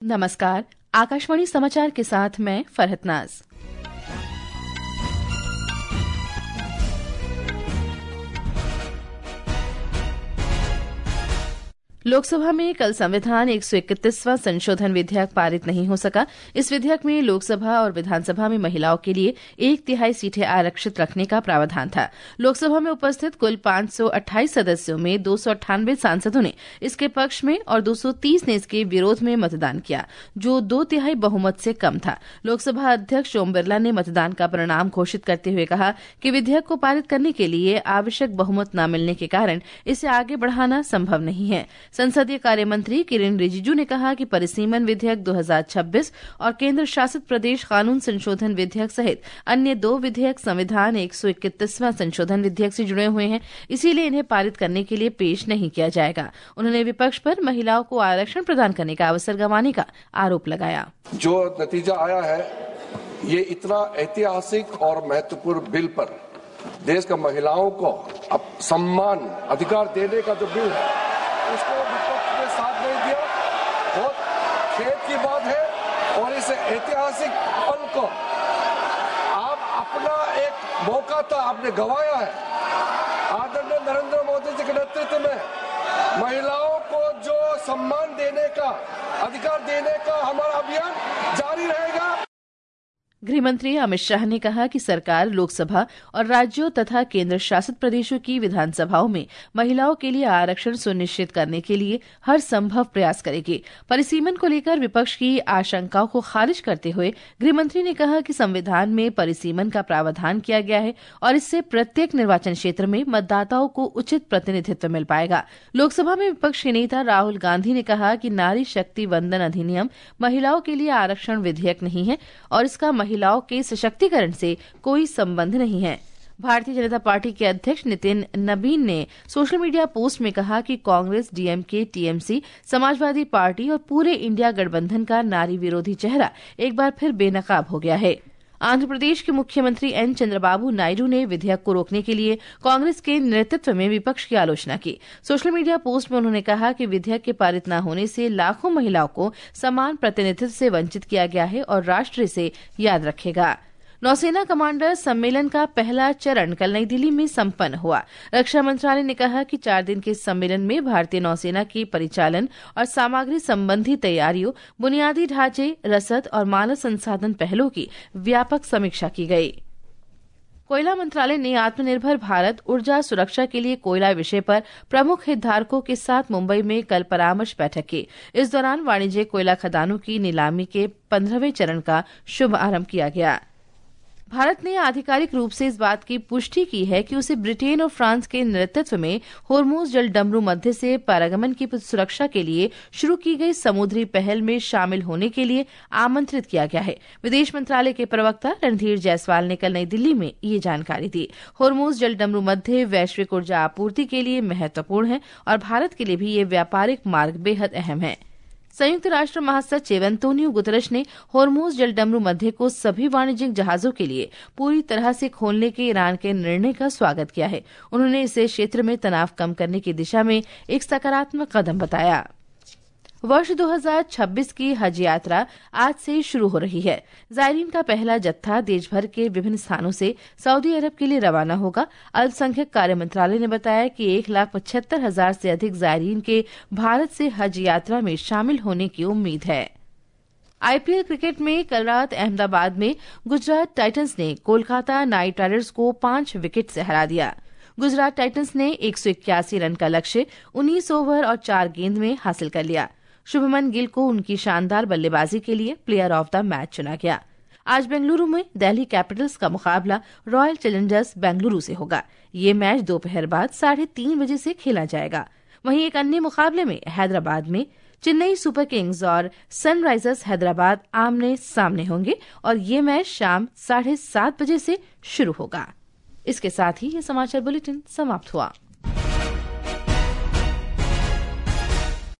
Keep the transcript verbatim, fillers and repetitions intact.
नमस्कार, आकाशवाणी समाचार के साथ मैं फरहत नाज। लोकसभा में कल संविधान एक सौ इकतीसवां संशोधन विधेयक पारित नहीं हो सका। इस विधेयक में लोकसभा और विधानसभा में महिलाओं के लिए एक तिहाई सीटें आरक्षित रखने का प्रावधान था। लोकसभा में उपस्थित कुल पांच सौ अट्ठाईस सदस्यों में दो सौ अट्ठानवे सांसदों ने इसके पक्ष में और दो सौ तीस ने इसके विरोध में मतदान किया, जो दो तिहाई बहुमत से कम था। लोकसभा अध्यक्ष ओम बिरला ने मतदान का परिणाम घोषित करते हुए कहा कि विधेयक को पारित करने के लिए आवश्यक बहुमत न मिलने के कारण इसे आगे बढ़ाना संभव नहीं है। संसदीय कार्य मंत्री किरेन रिजिजू ने कहा कि परिसीमन विधेयक दो हज़ार छब्बीस और केंद्र शासित प्रदेश कानून संशोधन विधेयक सहित अन्य दो विधेयक संविधान एक सौ इकतीसवां संशोधन विधेयक से जुड़े हुए हैं, इसीलिए इन्हें पारित करने के लिए पेश नहीं किया जाएगा। उन्होंने विपक्ष पर महिलाओं को आरक्षण प्रदान करने का अवसर गंवाने का आरोप लगाया। जो नतीजा आया है, ये इतना ऐतिहासिक और महत्वपूर्ण बिल पर देश का महिलाओं को अब सम्मान अधिकार देने का जो बिल है, उसको विपक्ष ने साथ नहीं दिया। बहुत खेद की बात है और इस ऐतिहासिक पल को आप अपना एक मौका था, आपने गंवाया है। आदरणीय नरेंद्र मोदी जी के नेतृत्व में महिलाओं को जो सम्मान देने का, अधिकार देने का हमारा अभियान जारी रहेगा। गृहमंत्री अमित शाह ने कहा कि सरकार लोकसभा और राज्यों तथा केंद्र शासित प्रदेशों की विधानसभाओं में महिलाओं के लिए आरक्षण सुनिश्चित करने के लिए हर संभव प्रयास करेगी। परिसीमन को लेकर विपक्ष की आशंकाओं को खारिज करते हुए गृहमंत्री ने कहा कि संविधान में परिसीमन का प्रावधान किया गया है और इससे प्रत्येक निर्वाचन क्षेत्र में मतदाताओं को उचित प्रतिनिधित्व मिल पाएगा। लोकसभा में विपक्ष के नेता राहुल गांधी ने कहा कि नारी शक्ति वंदन अधिनियम महिलाओं के लिए आरक्षण विधेयक नहीं है और इसका महिलाओं के सशक्तिकरण से कोई संबंध नहीं है। भारतीय जनता पार्टी के अध्यक्ष नितिन नबीन ने सोशल मीडिया पोस्ट में कहा कि Congress, DMK, TMC, Samajwadi Party और पूरे इंडिया गठबंधन का नारी विरोधी चेहरा एक बार फिर बेनकाब हो गया है। आंध्र प्रदेश के मुख्यमंत्री एन चंद्रबाबू नायडू ने विधेयक को रोकने के लिए कांग्रेस के नेतृत्व में विपक्ष की आलोचना की। सोशल मीडिया पोस्ट में उन्होंने कहा कि विधेयक के पारित न होने से लाखों महिलाओं को समान प्रतिनिधित्व से वंचित किया गया है और राष्ट्र इसे याद रखेगा। नौसेना कमांडर सम्मेलन का पहला चरण कल नई दिल्ली में संपन्न हुआ। रक्षा मंत्रालय ने कहा कि चार दिन के सम्मेलन में भारतीय नौसेना की परिचालन और सामग्री संबंधी तैयारियों, बुनियादी ढांचे, रसद और मानव संसाधन पहलों की व्यापक समीक्षा की गई। कोयला मंत्रालय ने आत्मनिर्भर भारत ऊर्जा सुरक्षा के लिए कोयला विषय पर प्रमुख हितधारकों के साथ मुंबई में कल परामर्श बैठक की। इस दौरान वाणिज्यिक कोयला खदानों की नीलामी के पंद्रहवें चरण का शुभारंभ किया गया। भारत ने आधिकारिक रूप से इस बात की पुष्टि की है कि उसे ब्रिटेन और फ्रांस के नेतृत्व में होर्मुज जलडमरू मध्य से पारागमन की सुरक्षा के लिए शुरू की गई समुद्री पहल में शामिल होने के लिए आमंत्रित किया गया है। विदेश मंत्रालय के प्रवक्ता रणधीर जायसवाल ने कल नई दिल्ली में ये जानकारी दी। होर्मुज जलडमरू मध्य वैश्विक ऊर्जा आपूर्ति के लिए महत्वपूर्ण है और भारत के लिए भी ये व्यापारिक मार्ग बेहद अहम है। संयुक्त राष्ट्र महासचिव एंटोनियो गुतरश ने होर्मुज जलडमरू मध्य को सभी वाणिज्यिक जहाजों के लिए पूरी तरह से खोलने के ईरान के निर्णय का स्वागत किया है। उन्होंने इसे क्षेत्र में तनाव कम करने की दिशा में एक सकारात्मक कदम बताया। वर्ष दो हज़ार छब्बीस की हज यात्रा आज से शुरू हो रही है। जायरीन का पहला जत्था देश भर के विभिन्न स्थानों से सऊदी अरब के लिए रवाना होगा। अल्पसंख्यक कार्य मंत्रालय ने बताया कि एक लाख पचहत्तर हजार से अधिक जायरीन के भारत से हज यात्रा में शामिल होने की उम्मीद है। आईपीएल क्रिकेट में कल रात अहमदाबाद में गुजरात टाइटंस ने कोलकाता नाइट राइडर्स को पांच विकेट से हरा दिया। गुजरात टाइटंस ने एक सौ इक्यासी रन का लक्ष्य उन्नीस ओवर और चार गेंद में हासिल कर लिया। शुभमन गिल को उनकी शानदार बल्लेबाजी के लिए प्लेयर ऑफ द मैच चुना गया। आज बेंगलुरु में दिल्ली कैपिटल्स का मुकाबला रॉयल चैलेंजर्स बेंगलुरु से होगा। ये मैच दोपहर बाद साढ़े तीन बजे से खेला जाएगा। वहीं एक अन्य मुकाबले में हैदराबाद में चेन्नई सुपर किंग्स और सनराइजर्स हैदराबाद आमने सामने होंगे और ये मैच शाम साढ़े सात बजे से शुरू होगा। इसके साथ ही ये समाचार बुलेटिन समाप्त हुआ।